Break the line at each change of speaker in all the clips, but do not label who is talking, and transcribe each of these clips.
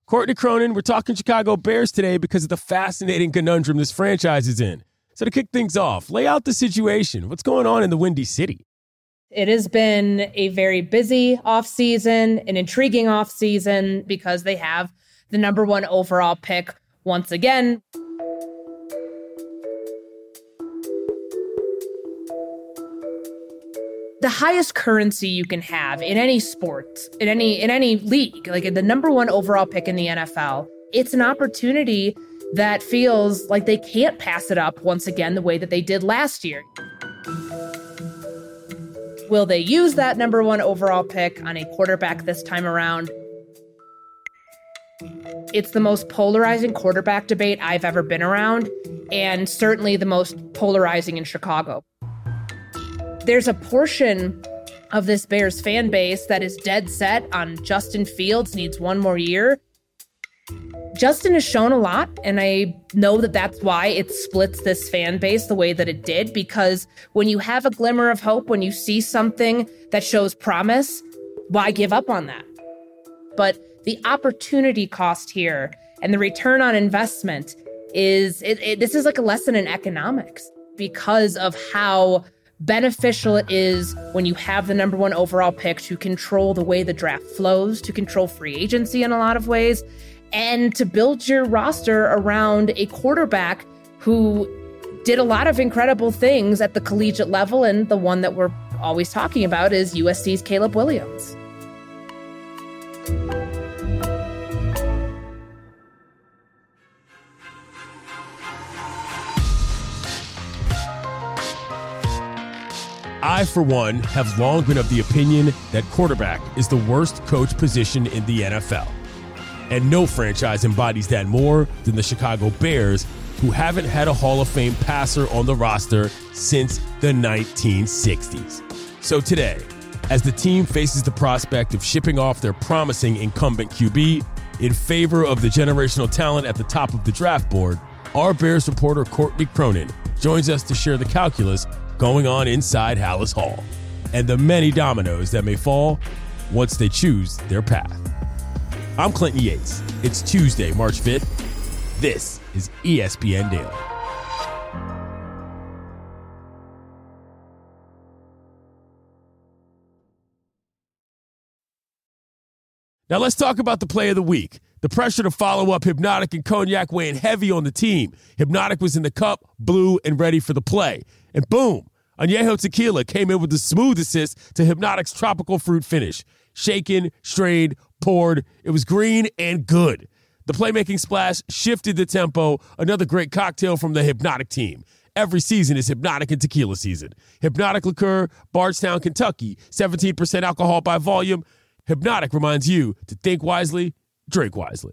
Courtney Cronin, we're talking Chicago Bears today because of the fascinating conundrum this franchise is in. So to kick things off, lay out the situation. What's going on in the Windy City?
It has been a very busy offseason, an intriguing offseason, because they have the number one overall pick once again. The highest currency you can have in any sport, in any league, like the number one overall pick in the NFL, it's an opportunity that feels like they can't pass it up once again the way that they did last year. Will they use that number one overall pick on a quarterback this time around? It's the most polarizing quarterback debate I've ever been around, and certainly the most polarizing in Chicago. There's a portion of this Bears fan base that is dead set on Justin Fields needs one more year. Justin has shown a lot, and I know that that's why it splits this fan base the way that it did, because when you have a glimmer of hope, when you see something that shows promise, why give up on that? But the opportunity cost here and the return on investment is, this is like a lesson in economics because of how beneficial it is when you have the number one overall pick to control the way the draft flows, to control free agency in a lot of ways, and to build your roster around a quarterback who did a lot of incredible things at the collegiate level. And the one that we're always talking about is USC's Caleb Williams.
I, for one, have long been of the opinion that quarterback is the worst coach position in the NFL. And no franchise embodies that more than the Chicago Bears, who haven't had a Hall of Fame passer on the roster since the 1960s. So today, as the team faces the prospect of shipping off their promising incumbent QB in favor of the generational talent at the top of the draft board, our Bears reporter Courtney Cronin joins us to share the calculus going on inside Halas Hall and the many dominoes that may fall once they choose their path. I'm Clinton Yates. It's Tuesday, March 5th. This is ESPN Daily. Now let's talk about the play of the week. The pressure to follow up Hypnotic and Cognac weighing heavy on the team. Hypnotic was in the cup, blue, and ready for the play. And boom, Añejo Tequila came in with the smooth assist to Hypnotic's tropical fruit finish. Shaken, strained, poured. It was green and good. The playmaking splash shifted the tempo. Another great cocktail from the Hypnotic team. Every season is Hypnotic and Tequila season. Hypnotic Liqueur, Bardstown, Kentucky. 17% alcohol by volume. Hypnotic reminds you to think wisely, drink wisely.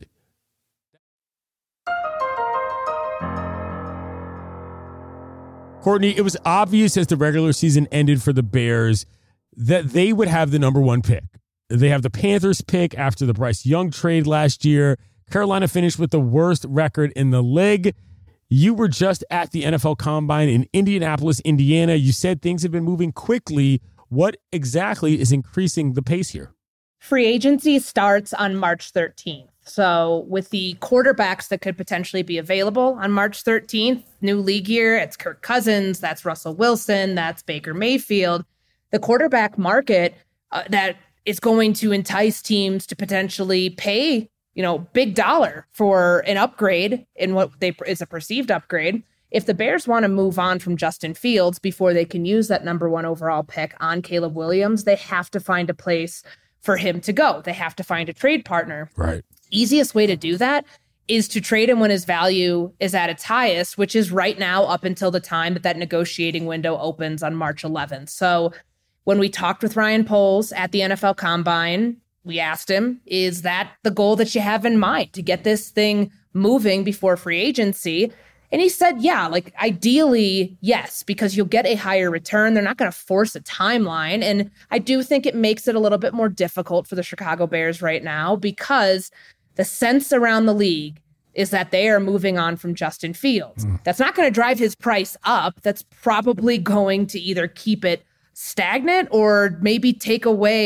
Courtney, it was obvious as the regular season ended for the Bears that they would have the number one pick. They have the Panthers pick after the Bryce Young trade last year. Carolina finished with the worst record in the league. You were just at the NFL Combine in Indianapolis, Indiana. You said things have been moving quickly. What exactly is increasing the pace here?
Free agency starts on March 13th. So with the quarterbacks that could potentially be available on March 13th, new league year, it's Kirk Cousins, that's Russell Wilson, that's Baker Mayfield. The quarterback market that is going to entice teams to potentially pay, big dollar for an upgrade in what is a perceived upgrade. If the Bears want to move on from Justin Fields before they can use that number one overall pick on Caleb Williams, they have to find a place for him to go. They have to find a trade partner.
Right.
Easiest way to do that is to trade him when his value is at its highest, which is right now up until the time that negotiating window opens on March 11th. So when we talked with Ryan Poles at the NFL Combine, we asked him, is that the goal that you have in mind to get this thing moving before free agency? And he said, yeah, ideally, yes, because you'll get a higher return. They're not going to force a timeline. And I do think it makes it a little bit more difficult for the Chicago Bears right now because the sense around the league is that they are moving on from Justin Fields. That's not going to drive his price up. That's probably going to either keep it stagnant or maybe take away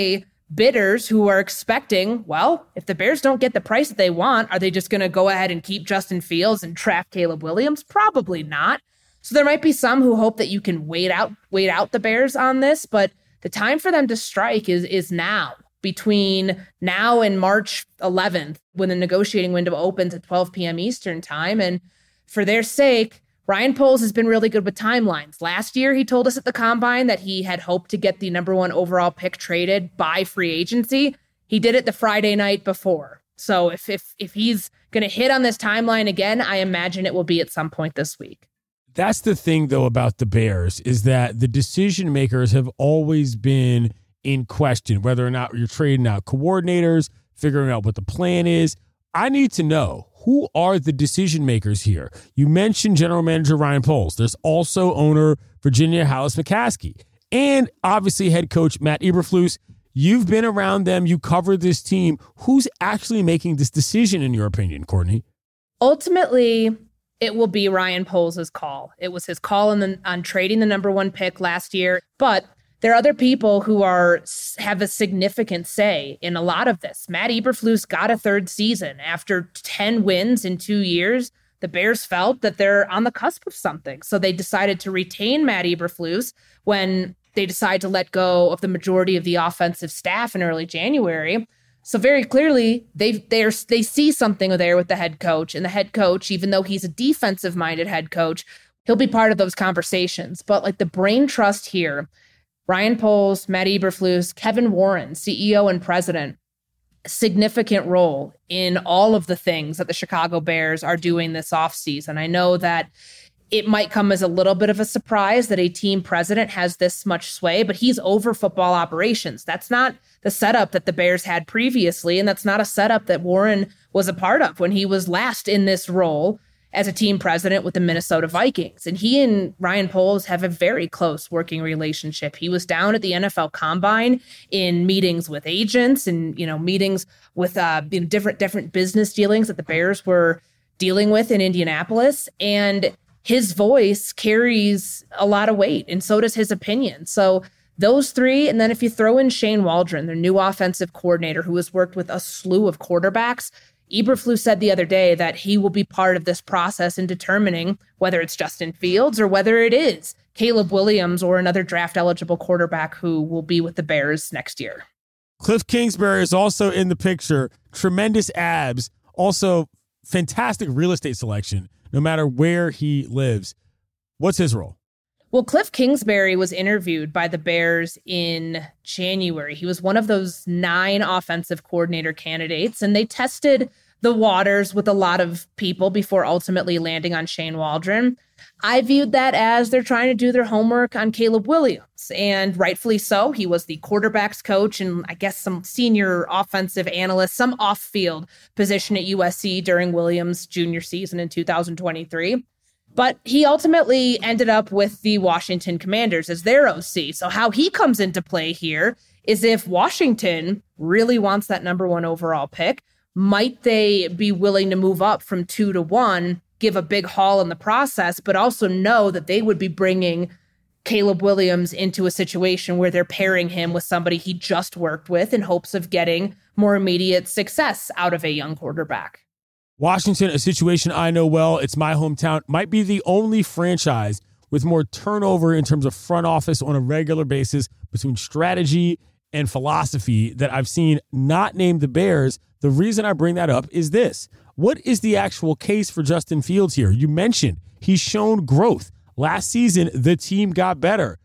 bidders who are expecting, well, if the Bears don't get the price that they want, are they just going to go ahead and keep Justin Fields and draft Caleb Williams? Probably not. So there might be some who hope that you can wait out the Bears on this, but the time for them to strike is now, between now and March 11th, when the negotiating window opens at 12 p.m. Eastern time. And for their sake, Ryan Poles has been really good with timelines. Last year, he told us at the Combine that he had hoped to get the number 1 overall pick traded by free agency. He did it the Friday night before. So if he's going to hit on this timeline again, I imagine it will be at some point this week.
That's the thing, though, about the Bears, is that the decision makers have always been in question, whether or not you're trading out coordinators, figuring out what the plan is. I need to know, who are the decision makers here? You mentioned general manager Ryan Poles. There's also owner Virginia Halas-McCaskey, and obviously head coach Matt Eberflus. You've been around them. You covered this team. Who's actually making this decision, in your opinion, Courtney?
Ultimately, it will be Ryan Poles' call. It was his call on trading the number 1 pick last year, but there are other people who have a significant say in a lot of this. Matt Eberflus got a 3rd season. After 10 wins in 2 years, the Bears felt that they're on the cusp of something. So they decided to retain Matt Eberflus when they decided to let go of the majority of the offensive staff in early January. So very clearly, they see something there with the head coach. And the head coach, even though he's a defensive-minded head coach, he'll be part of those conversations. But like the brain trust here, Ryan Poles, Matt Eberflus, Kevin Warren, CEO and president, significant role in all of the things that the Chicago Bears are doing this offseason. I know that it might come as a little bit of a surprise that a team president has this much sway, but he's over football operations. That's not the setup that the Bears had previously, and that's not a setup that Warren was a part of when he was last in this role as a team president with the Minnesota Vikings. And he and Ryan Poles have a very close working relationship. He was down at the NFL Combine in meetings with agents and, meetings with different business dealings that the Bears were dealing with in Indianapolis. And his voice carries a lot of weight, and so does his opinion. So those three, and then if you throw in Shane Waldron, their new offensive coordinator who has worked with a slew of quarterbacks, Eberflus said the other day that he will be part of this process in determining whether it's Justin Fields or whether it is Caleb Williams or another draft-eligible quarterback who will be with the Bears next year.
Cliff Kingsbury is also in the picture. Tremendous abs. Also, fantastic real estate selection, no matter where he lives. What's his role?
Well, Cliff Kingsbury was interviewed by the Bears in January. He was one of those 9 offensive coordinator candidates, and they tested the waters with a lot of people before ultimately landing on Shane Waldron. I viewed that as they're trying to do their homework on Caleb Williams, and rightfully so. He was the quarterback's coach and I guess some senior offensive analyst, some off-field position at USC during Williams' junior season in 2023. But he ultimately ended up with the Washington Commanders as their OC. So how he comes into play here is if Washington really wants that number 1 overall pick, might they be willing to move up from 2 to 1, give a big haul in the process, but also know that they would be bringing Caleb Williams into a situation where they're pairing him with somebody he just worked with in hopes of getting more immediate success out of a young quarterback.
Washington, a situation I know well. It's my hometown. Might be the only franchise with more turnover in terms of front office on a regular basis between strategy and philosophy that I've seen, not named the Bears. The reason I bring that up is this. What is the actual case for Justin Fields here? You mentioned he's shown growth. Last season, the team got better.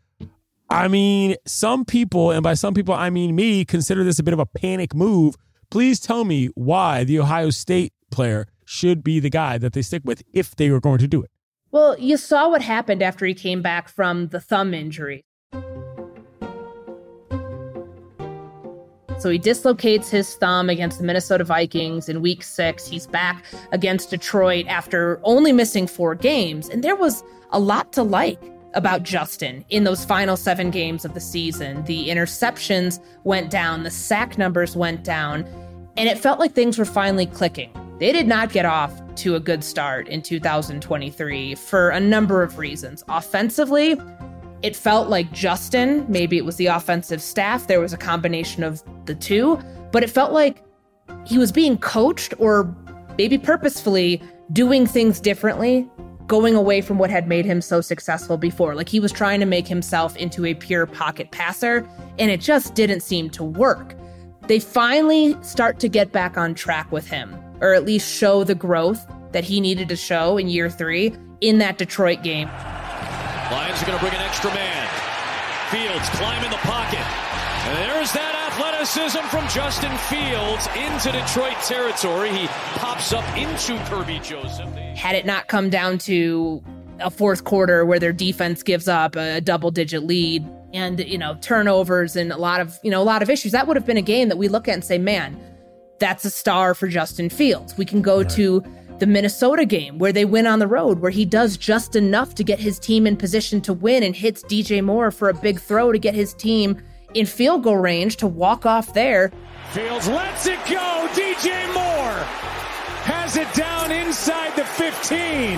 I mean, some people, and by some people, I mean me, consider this a bit of a panic move. Please tell me why the Ohio State player should be the guy that they stick with if they were going to do it.
Well, you saw what happened after he came back from the thumb injury. So he dislocates his thumb against the Minnesota Vikings in week 6. He's back against Detroit after only missing 4 games. And there was a lot to like about Justin in those final 7 games of the season. The interceptions went down, the sack numbers went down, and it felt like things were finally clicking. They did not get off to a good start in 2023 for a number of reasons. Offensively, It felt like Justin, maybe it was the offensive staff, there was a combination of the two, but it felt like he was being coached or maybe purposefully doing things differently, going away from what had made him so successful before. Like he was trying to make himself into a pure pocket passer, and it just didn't seem to work. They finally start to get back on track with him, or at least show the growth that he needed to show in year 3 in that Detroit game.
Lions are going to bring an extra man. Fields climbing the pocket. And there's that athleticism from Justin Fields into Detroit territory. He pops up into Kirby Joseph.
Had it not come down to a fourth quarter where their defense gives up a double-digit lead and, turnovers and a lot of issues, that would have been a game that we look at and say, man, that's a star for Justin Fields. We can go to the Minnesota game where they win on the road, where he does just enough to get his team in position to win and hits DJ Moore for a big throw to get his team in field goal range to walk off there.
Fields lets it go. DJ Moore has it down inside the 15.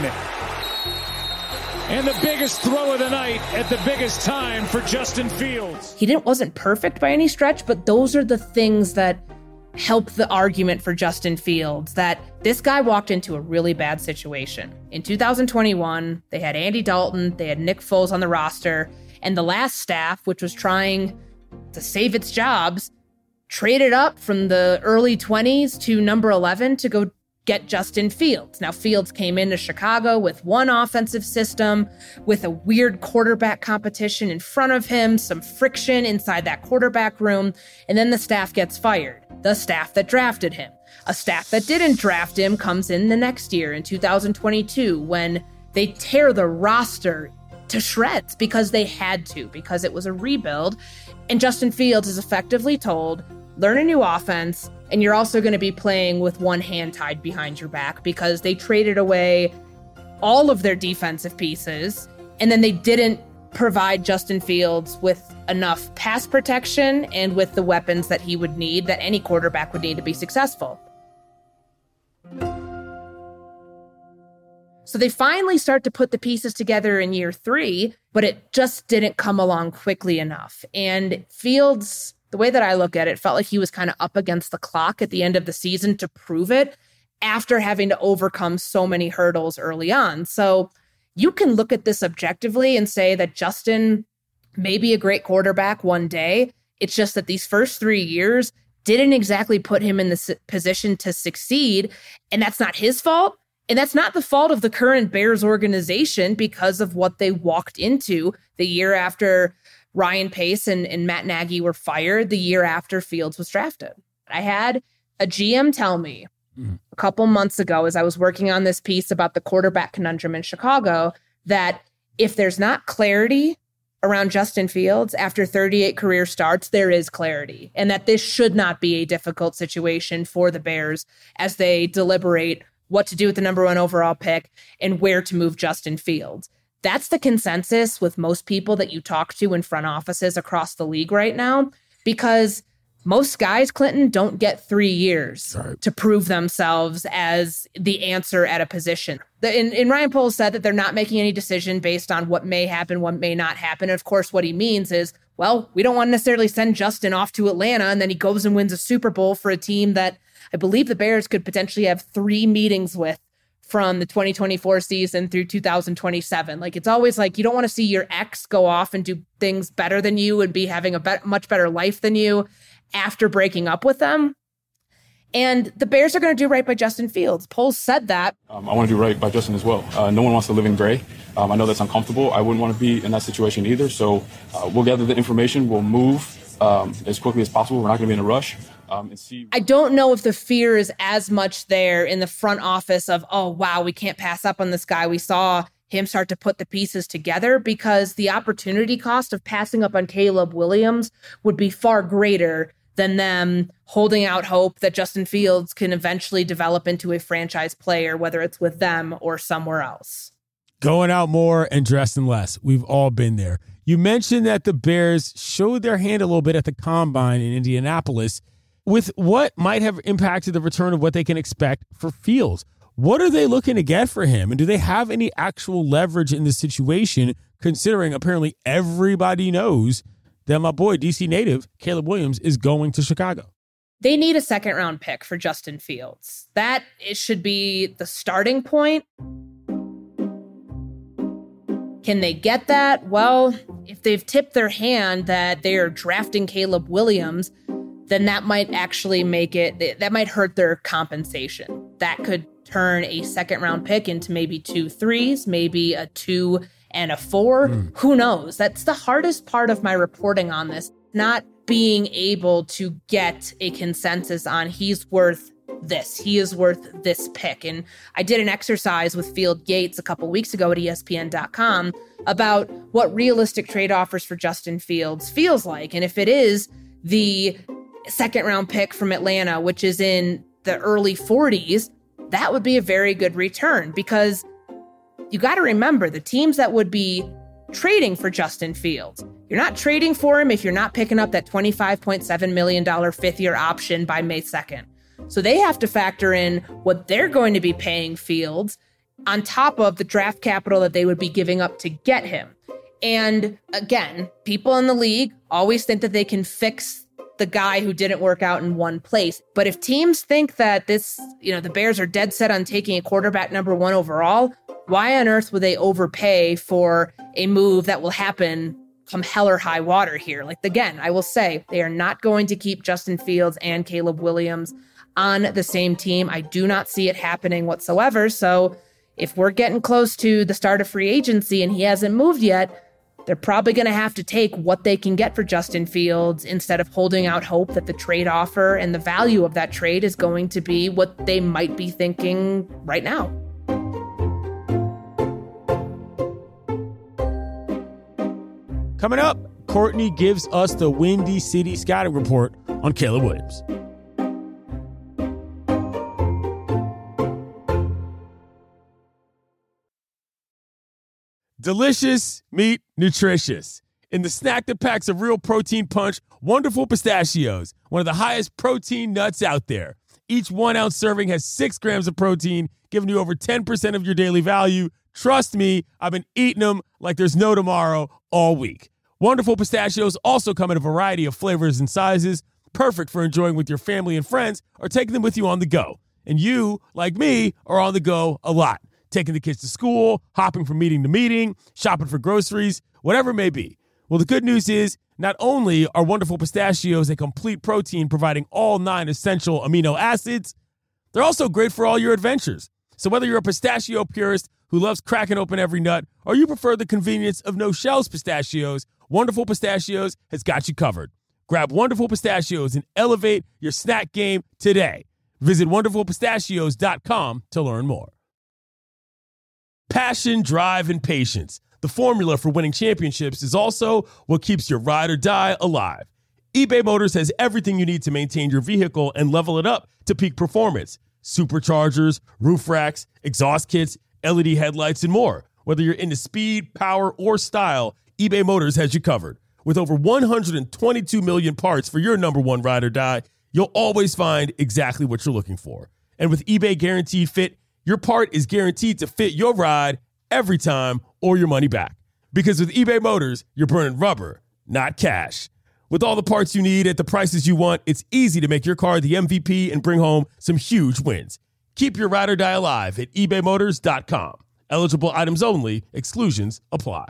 And the biggest throw of the night at the biggest time for Justin Fields.
He wasn't perfect by any stretch, but those are the things that help the argument for Justin Fields, that this guy walked into a really bad situation. In 2021, they had Andy Dalton, they had Nick Foles on the roster, and the last staff, which was trying to save its jobs, traded up from the early 20s to number 11 to go get Justin Fields. Now, Fields came into Chicago with one offensive system, with a weird quarterback competition in front of him, some friction inside that quarterback room, and then the staff gets fired. The staff that drafted him. A staff that didn't draft him comes in the next year in 2022 when they tear the roster to shreds because they had to, because it was a rebuild. And Justin Fields is effectively told, learn a new offense, and you're also going to be playing with one hand tied behind your back because they traded away all of their defensive pieces, and then they didn't provide Justin Fields with enough pass protection and with the weapons that he would need, that any quarterback would need to be successful. So they finally start to put the pieces together in year 3, but it just didn't come along quickly enough. And Fields, the way that I look at it, felt like he was kind of up against the clock at the end of the season to prove it after having to overcome so many hurdles early on. So you can look at this objectively and say that Justin may be a great quarterback one day. It's just that these first 3 years didn't exactly put him in the position to succeed. And that's not his fault. And that's not the fault of the current Bears organization because of what they walked into the year after Ryan Pace and Matt Nagy were fired, the year after Fields was drafted. I had a GM tell me a couple months ago as I was working on this piece about the quarterback conundrum in Chicago that if there's not clarity around Justin Fields after 38 career starts, there is clarity, and that this should not be a difficult situation for the Bears as they deliberate what to do with the number 1 overall pick and where to move Justin Fields. That's the consensus with most people that you talk to in front offices across the league right now, because most guys, Clinton, don't get 3 years to prove themselves as the answer at a position. And Ryan Poles said that they're not making any decision based on what may happen, what may not happen. And of course, what he means is, well, we don't want to necessarily send Justin off to Atlanta and then he goes and wins a Super Bowl for a team that I believe the Bears could potentially have 3 meetings with from the 2024 season through 2027. Like, it's always like, you don't want to see your ex go off and do things better than you and be having a much better life than you after breaking up with them. And the Bears are going to do right by Justin Fields. Poles said that.
I want to do right by Justin as well. No one wants to live in gray. I know that's uncomfortable. I wouldn't want to be in that situation either. So we'll gather the information. We'll move as quickly as possible. We're not going to be in a rush. And see.
I don't know if the fear is as much there in the front office of, oh, wow, we can't pass up on this guy. We saw him start to put the pieces together, because the opportunity cost of passing up on Caleb Williams would be far greater than them holding out hope that Justin Fields can eventually develop into a franchise player, whether it's with them or somewhere else.
Going out more and dressing less. We've all been there. You mentioned that the Bears showed their hand a little bit at the Combine in Indianapolis with what might have impacted the return of what they can expect for Fields. What are they looking to get for him? And do they have any actual leverage in this situation considering apparently everybody knows that my boy, DC native, Caleb Williams, is going to Chicago.
They need a second-round pick for Justin Fields. That it should be the starting point. Can they get that? Well, if they've tipped their hand that they are drafting Caleb Williams, then that might actually that might hurt their compensation. That could turn a second-round pick into maybe 2 3s, maybe a 2 and a 4. Who knows? That's the hardest part of my reporting on this, not being able to get a consensus on he's worth this. He is worth this pick. And I did an exercise with Field Yates a couple weeks ago at ESPN.com about what realistic trade offers for Justin Fields feels like. And if it is the second-round pick from Atlanta, which is in the early 40s, that would be a very good return, because you got to remember the teams that would be trading for Justin Fields, you're not trading for him if you're not picking up that $25.7 million fifth-year option by May 2nd. So they have to factor in what they're going to be paying Fields on top of the draft capital that they would be giving up to get him. And again, people in the league always think that they can fix the guy who didn't work out in one place. But if teams think that the Bears are dead set on taking a quarterback number 1 overall, why on earth would they overpay for a move that will happen come hell or high water here? Like, again, I will say they are not going to keep Justin Fields and Caleb Williams on the same team. I do not see it happening whatsoever. So if we're getting close to the start of free agency and he hasn't moved yet, they're probably going to have to take what they can get for Justin Fields instead of holding out hope that the trade offer and the value of that trade is going to be what they might be thinking right now.
Coming up, Courtney gives us the Windy City scouting report on Caleb Williams. Delicious meat, nutritious. In the snack that packs a real protein punch, Wonderful Pistachios, one of the highest protein nuts out there. Each 1 ounce serving has 6 grams of protein, giving you over 10% of your daily value. Trust me, I've been eating them like there's no tomorrow all week. Wonderful Pistachios also come in a variety of flavors and sizes, perfect for enjoying with your family and friends or taking them with you on the go. And you, like me, are on the go a lot. Taking the kids to school, hopping from meeting to meeting, shopping for groceries, whatever it may be. Well, the good news is not only are Wonderful Pistachios a complete protein providing all 9 essential amino acids, they're also great for all your adventures. So whether you're a pistachio purist who loves cracking open every nut or you prefer the convenience of no-shells pistachios, Wonderful Pistachios has got you covered. Grab Wonderful Pistachios and elevate your snack game today. Visit WonderfulPistachios.com to learn more. Passion, drive, and patience. The formula for winning championships is also what keeps your ride or die alive. eBay Motors has everything you need to maintain your vehicle and level it up to peak performance. Superchargers, roof racks, exhaust kits, LED headlights, and more. Whether you're into speed, power, or style, eBay Motors has you covered. With over 122 million parts for your number 1 ride or die, you'll always find exactly what you're looking for. And with eBay Guaranteed Fit, your part is guaranteed to fit your ride every time or your money back. Because with eBay Motors, you're burning rubber, not cash. With all the parts you need at the prices you want, it's easy to make your car the MVP and bring home some huge wins. Keep your ride or die alive at ebaymotors.com. Eligible items only. Exclusions apply.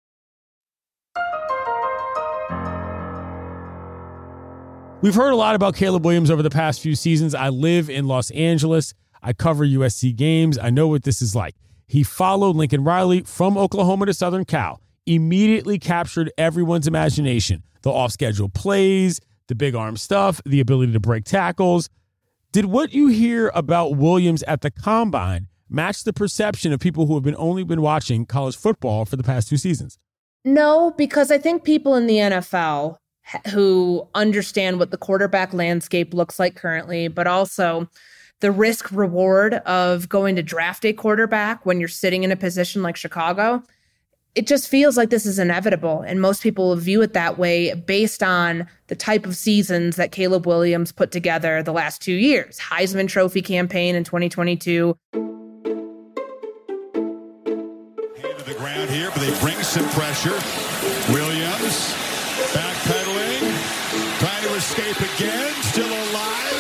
We've heard a lot about Caleb Williams over the past few seasons. I live in Los Angeles. I cover USC games. I know what this is like. He followed Lincoln Riley from Oklahoma to Southern Cal, immediately captured everyone's imagination. The off-schedule plays, the big arm stuff, the ability to break tackles. Did what you hear about Williams at the Combine match the perception of people who have only been watching college football for the past 2 seasons?
No, because I think people in the NFL who understand what the quarterback landscape looks like currently, but also the risk reward of going to draft a quarterback when you're sitting in a position like Chicago, it just feels like this is inevitable. And most people will view it that way based on the type of seasons that Caleb Williams put together the last 2 years. Heisman Trophy campaign in 2022.
Hand to the ground here, but they brings some pressure. Williams backpedaling, trying to escape again, still alive.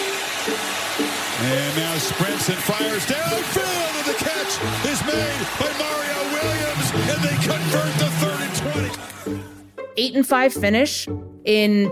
And now sprints and fires downfield, and the catch is made by Mario Williams, and they convert to 3rd and 20.
8-5 finish in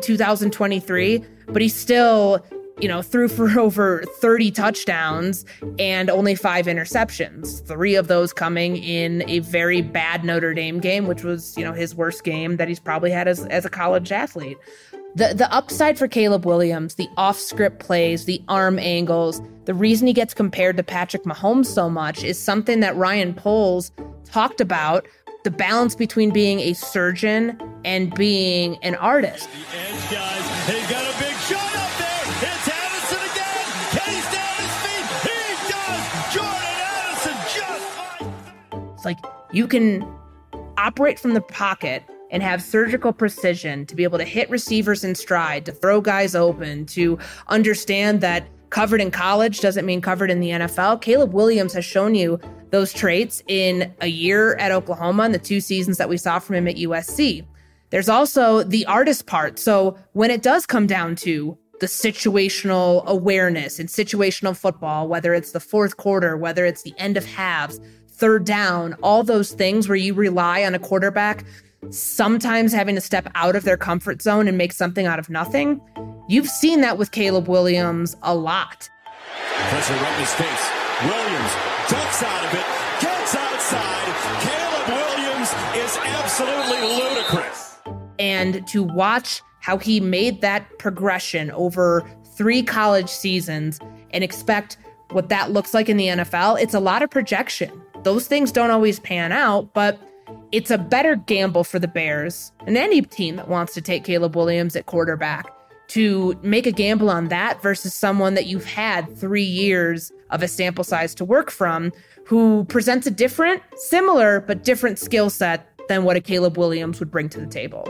2023, but he still, threw for over 30 touchdowns and only 5 interceptions, 3 of those coming in a very bad Notre Dame game, which was, his worst game that he's probably had as a college athlete. The upside for Caleb Williams, the off-script plays, the arm angles, the reason he gets compared to Patrick Mahomes so much is something that Ryan Poles talked about, the balance between being a surgeon and being an artist.
The edge guys, they got a big shot up there. It's Addison again. Can he stay on his feet? He does. Jordan Addison just like...
It's like you can operate from the pocket and have surgical precision to be able to hit receivers in stride, to throw guys open, to understand that covered in college doesn't mean covered in the NFL. Caleb Williams has shown you those traits in a year at Oklahoma and the 2 seasons that we saw from him at USC. There's also the artist part. So when it does come down to the situational awareness and situational football, whether it's the fourth quarter, whether it's the end of halves, third down, all those things where you rely on a quarterback sometimes having to step out of their comfort zone and make something out of nothing. You've seen that with Caleb Williams a lot.
Pressure right in his face. Williams ducks out of it, gets outside. Caleb Williams is absolutely ludicrous.
And to watch how he made that progression over 3 college seasons and expect what that looks like in the NFL, it's a lot of projection. Those things don't always pan out, but it's a better gamble for the Bears and any team that wants to take Caleb Williams at quarterback to make a gamble on that versus someone that you've had 3 years of a sample size to work from who presents a different, similar, but different skill set than what a Caleb Williams would bring to the table.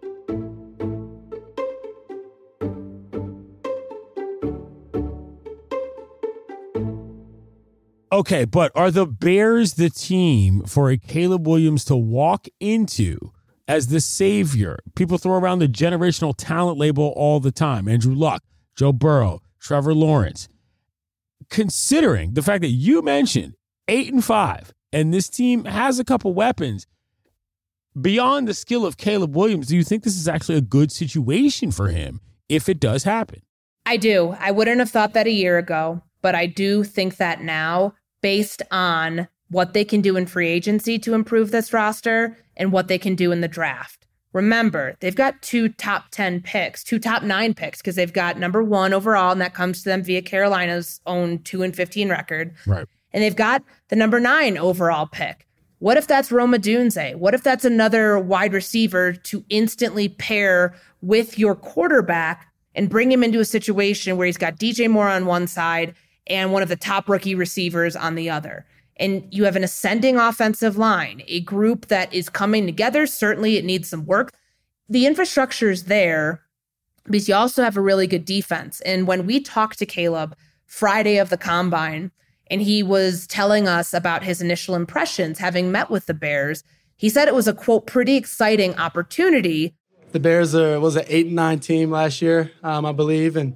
Okay, but are the Bears the team for a Caleb Williams to walk into as the savior? People throw around the generational talent label all the time. Andrew Luck, Joe Burrow, Trevor Lawrence. Considering the fact that you mentioned 8-5, and this team has a couple weapons, beyond the skill of Caleb Williams, do you think this is actually a good situation for him if it does happen?
I do. I wouldn't have thought that a year ago, but I do think that now, based on what they can do in free agency to improve this roster and what they can do in the draft. Remember, they've got 2 top 10 picks, 2 top 9 picks, because they've got number 1 overall, and that comes to them via Carolina's own 2-15 record.
Right.
And they've got the number 9 overall pick. What if that's Rome Odunze? What if that's another wide receiver to instantly pair with your quarterback and bring him into a situation where he's got DJ Moore on one side and one of the top rookie receivers on the other? And you have an ascending offensive line, a group that is coming together. Certainly it needs some work. The infrastructure is there because you also have a really good defense. And when we talked to Caleb Friday of the Combine, and he was telling us about his initial impressions having met with the Bears, he said it was a, quote, pretty exciting opportunity.
The Bears was an 8-9 team last year, I believe, and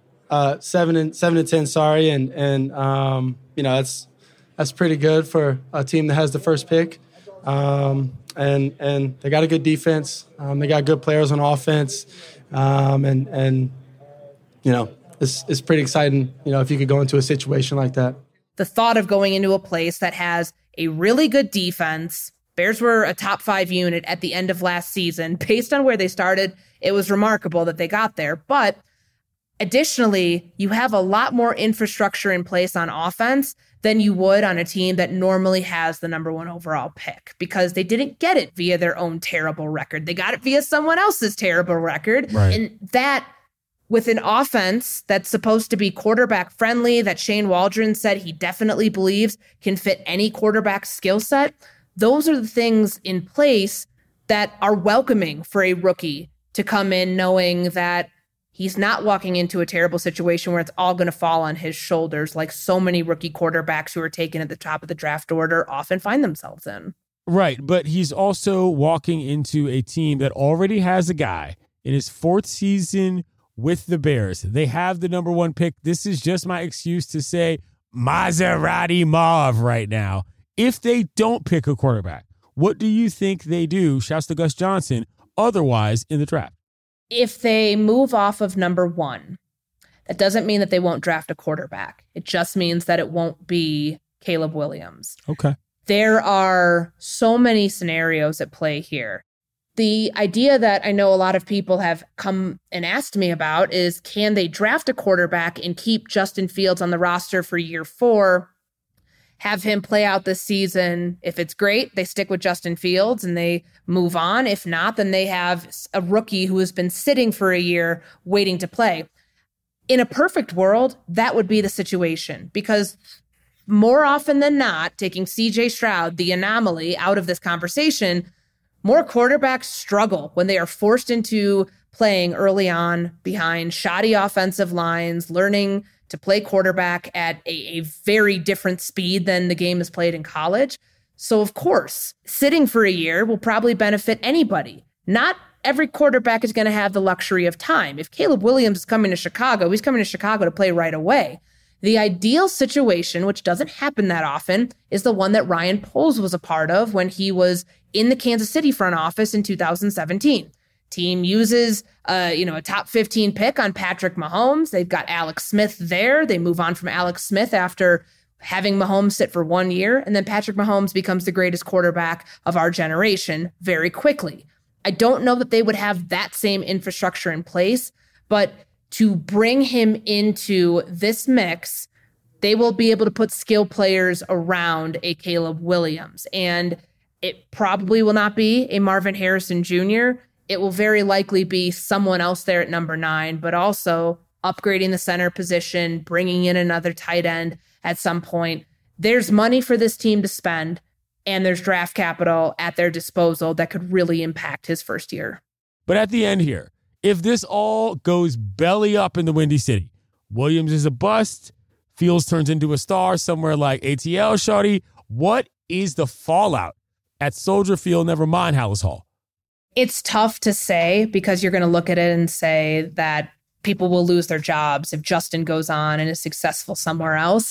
7-10. Sorry, and that's pretty good for a team that has the first pick. And they got a good defense. They got good players on offense, and it's pretty exciting. If you could go into a situation like that.
The thought of going into a place that has a really good defense. Bears were a top 5 unit at the end of last season. Based on where they started, it was remarkable that they got there. But additionally, you have a lot more infrastructure in place on offense than you would on a team that normally has the number 1 overall pick, because they didn't get it via their own terrible record. They got it via someone else's terrible record.
Right.
And that, with an offense that's supposed to be quarterback friendly, that Shane Waldron said he definitely believes can fit any quarterback skill set, those are the things in place that are welcoming for a rookie to come in knowing that he's not walking into a terrible situation where it's all going to fall on his shoulders, like so many rookie quarterbacks who are taken at the top of the draft order often find themselves in.
Right, but he's also walking into a team that already has a guy in his 4th season with the Bears. They have the number 1 pick. This is just my excuse to say Maserati Mauve right now. If they don't pick a quarterback, what do you think they do, shouts to Gus Johnson, otherwise in the draft?
If they move off of number 1, that doesn't mean that they won't draft a quarterback. It just means that it won't be Caleb Williams.
Okay.
There are so many scenarios at play here. The idea that I know a lot of people have come and asked me about is, can they draft a quarterback and keep Justin Fields on the roster for year 4, have him play out this season? If it's great, they stick with Justin Fields and they move on. If not, then they have a rookie who has been sitting for a year waiting to play. In a perfect world, that would be the situation, because more often than not, taking CJ Stroud, the anomaly, out of this conversation, more quarterbacks struggle when they are forced into playing early on behind shoddy offensive lines, learning to play quarterback at a very different speed than the game is played in college. So, of course, sitting for a year will probably benefit anybody. Not every quarterback is going to have the luxury of time. If Caleb Williams is coming to Chicago, he's coming to Chicago to play right away. The ideal situation, which doesn't happen that often, is the one that Ryan Poles was a part of when he was in the Kansas City front office in 2017. Team uses a top 15 pick on Patrick Mahomes. They've got Alex Smith there. They move on from Alex Smith after having Mahomes sit for 1 year, and then Patrick Mahomes becomes the greatest quarterback of our generation very quickly. I don't know that they would have that same infrastructure in place, but to bring him into this mix, they will be able to put skill players around a Caleb Williams. And it probably will not be a Marvin Harrison Jr. It will very likely be someone else there at number 9, but also upgrading the center position, bringing in another tight end at some point. There's money for this team to spend, and there's draft capital at their disposal that could really impact his first year.
But at the end here, if this all goes belly up in the Windy City, Williams is a bust, Fields turns into a star somewhere like ATL, shawty, what is the fallout at Soldier Field, never mind Hallis Hall?
It's tough to say, because you're going to look at it and say that people will lose their jobs if Justin goes on and is successful somewhere else.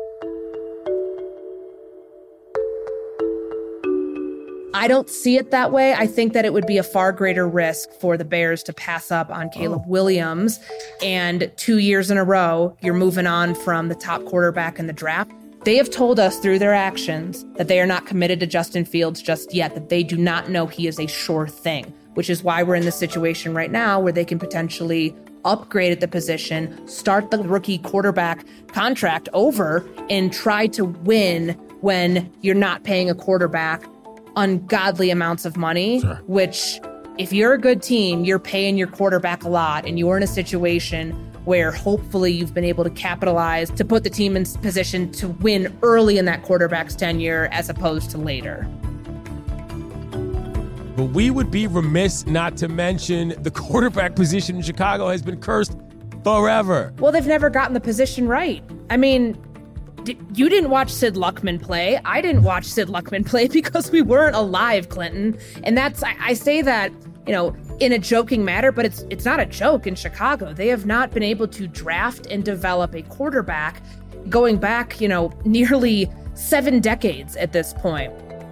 I don't see it that way. I think that it would be a far greater risk for the Bears to pass up on Caleb Williams. And 2 years in a row, you're moving on from the top quarterback in the draft. They have told us through their actions that they are not committed to Justin Fields just yet, that they do not know he is a sure thing, which is why we're in this situation right now where they can potentially upgrade at the position, start the rookie quarterback contract over, and try to win when you're not paying a quarterback ungodly amounts of money, sure. Which if you're a good team, you're paying your quarterback a lot, and you're in a situation where hopefully you've been able to capitalize to put the team in position to win early in that quarterback's tenure as opposed to later.
But we would be remiss not to mention the quarterback position in Chicago has been cursed forever.
Well, they've never gotten the position right. I mean, you didn't watch Sid Luckman play. I didn't watch Sid Luckman play because we weren't alive, Clinton. And that's, I say that, in a joking matter, but it's not a joke in Chicago. They have not been able to draft and develop a quarterback going back, nearly 7 decades at this point.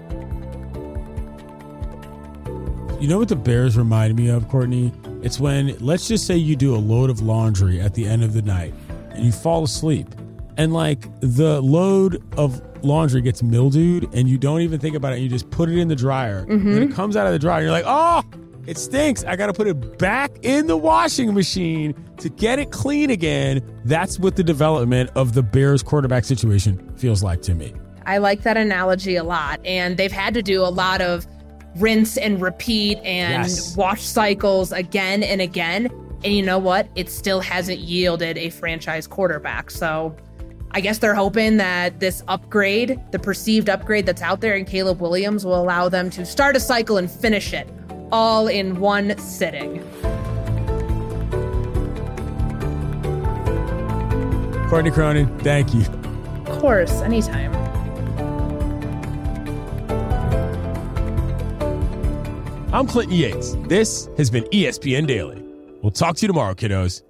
You know what the Bears remind me of, Courtney? It's when, let's just say you do a load of laundry at the end of the night and you fall asleep. And the load of laundry gets mildewed and you don't even think about it. You just put it in the dryer. Mm-hmm. And it comes out of the dryer. And you're like, oh, it stinks. I got to put it back in the washing machine to get it clean again. That's what the development of the Bears quarterback situation feels like to me.
I like that analogy a lot. And they've had to do a lot of rinse and repeat and wash cycles again and again. And you know what? It still hasn't yielded a franchise quarterback. So I guess they're hoping that this upgrade, the perceived upgrade that's out there in Caleb Williams, will allow them to start a cycle and finish it all in one sitting.
Courtney Cronin, thank you.
Of course, anytime.
I'm Clinton Yates. This has been ESPN Daily. We'll talk to you tomorrow, kiddos.